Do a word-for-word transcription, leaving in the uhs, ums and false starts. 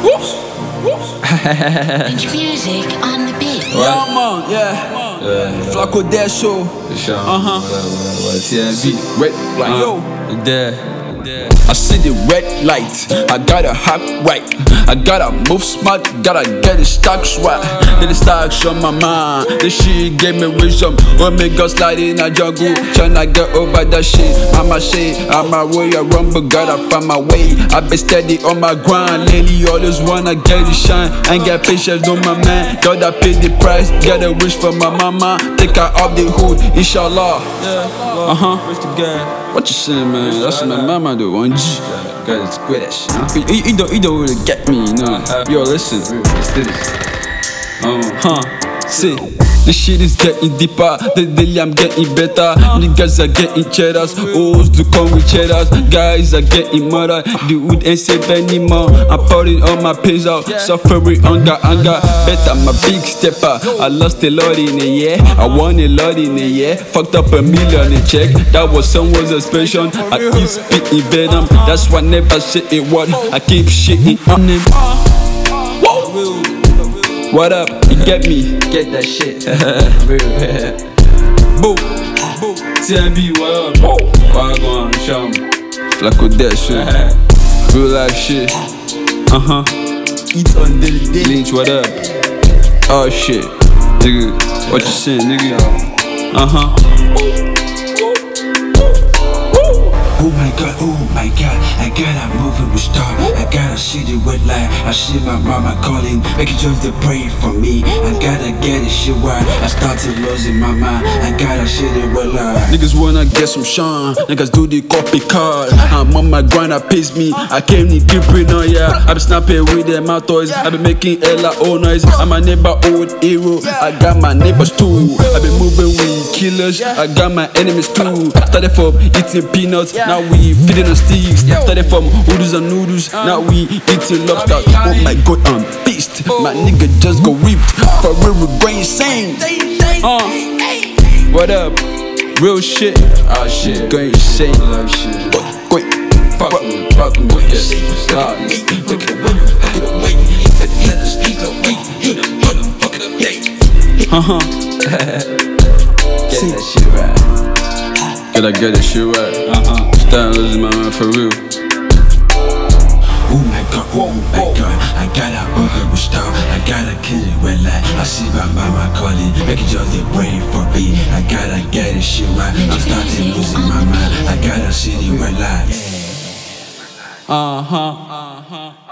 Whoops, whoops. Music on the beat. Yeah, man, yeah. Yeah, Flacco Dash show. Uh-huh. T M B. Red light, Uh, yo. There. I see the red light. I gotta hop right. I gotta move smart. Gotta get the stocks right. Get the stocks on my mind. This shit gave me wisdom. Omega slide in a jungle. Tryna get over that shit. I'ma say, I'ma royal rumble. Gotta find my way. I been steady on my grind. Lately, always wanna get the shine. Ain't got patience on my man. Gotta pay the price. Gotta wish for my mama. Take her off the hood. Inshallah. Uh huh. What you saying, man? That's my mama do. One G. God, it's great that shit. You, you, don't, you don't really get me, you know. Yo, listen. Let's do this. Uh huh. See. This shit is getting deeper, the daily I'm getting better. Niggas are getting cheddars, O's to come with cheddars. Guys are getting murdered, the wood ain't safe anymore. I'm pouring all my pays out, suffering hunger, anger. Bet I'm a big stepper, I lost a lot in a year, I won a lot in a year. Fucked up a million a check, that was someone's expression. I keep spitting venom, that's why I never say a word. I keep shitting on them. Whoa. What up? You get me? Get that shit. Boo. T M B, what up? Why go on, show me. Flacco Dash shit. Real life shit. Uh huh. Eat on daily day. Lynch, what up? Oh shit. Nigga, what you saying, nigga? Uh huh. Oh my god, oh my god, I gotta move it with star. I gotta see the red light. I see my mama calling, making sure they pray for me. I gotta get this shit right. I started losing my mind. I gotta see the red light. Niggas wanna get some shine, niggas do the copycat. I'm on my grind, I pace me. I came in keeping on, yeah. I been snapping with them my toys. I been making hella old noise. I'm a neighborhood hero. I got my neighbors too. I been moving with killers. I got my enemies too. Started from eating peanuts, now we feeding on sticks. Started from oodles and noodles, now we eating lobster. Oh my god, I'm pissed. My nigga just go ripped. For real, we're going insane. Uh, what up? Real shit. Oh shit. Going insane. Love shit. Quick. Fuck me, fuck me with this. Stop. Uh huh. Get that shit right. Gotta get this shit right. Uh huh. Starting losing my mind for real. Oh my god, oh my god, I gotta move it with star. I gotta kill it red light. I see my mama calling, making sure they pray for me. I gotta get this shit right. I'm starting losing my mind. I gotta see the red light. Uh huh. Uh huh.